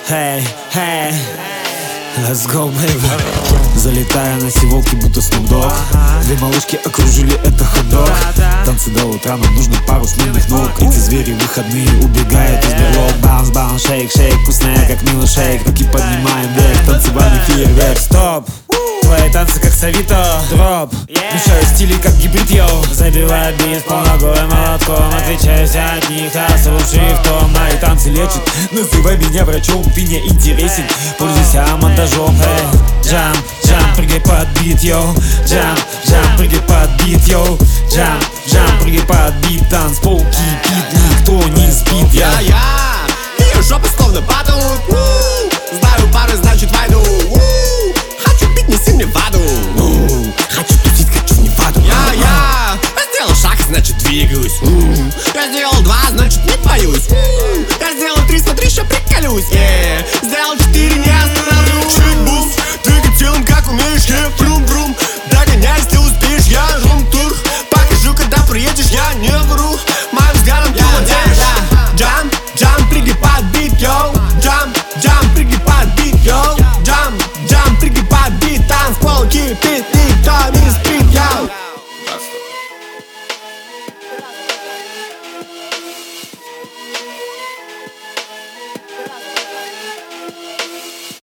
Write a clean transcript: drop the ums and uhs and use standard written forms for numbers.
Hey, hey, let's go, baby. Залетая на сиволки, будто Snoop Dogg. Две малышки окружили это хот-дог. Танцы до утра, нам нужно пару сменных ног. Эти звери выходные убегают из берлог. Баунс, баунс, шейк, шейк, вкусная, как милошейк. Руки поднимаем вверх, танцевальный фейерверк. Стоп! Твои танцы как Савито, дроп. Мешаю стили как гибрид, йоу. Забиваю бит полногой молотком. Отвечаюсь от них, а слушай в том. Мои танцы лечат, называй меня врачом. Ты не интересен, пользуйся монтажом. Джамп, джамп, прыгай под бит, йоу. Джамп, джамп, прыгай под бит, йоу. Джамп, джамп, прыгай под бит. Танцпол кипит, никто не спит. Я ее жопы словно падают. Знаю пары, значит войну. Хочу пить, неси мне воду. Хочу тусить, хочу в Неваду. Я сделал шаг, значит двигаюсь. Я сделал два, значит не боюсь. Я сделал три, смотри, еще приколюсь.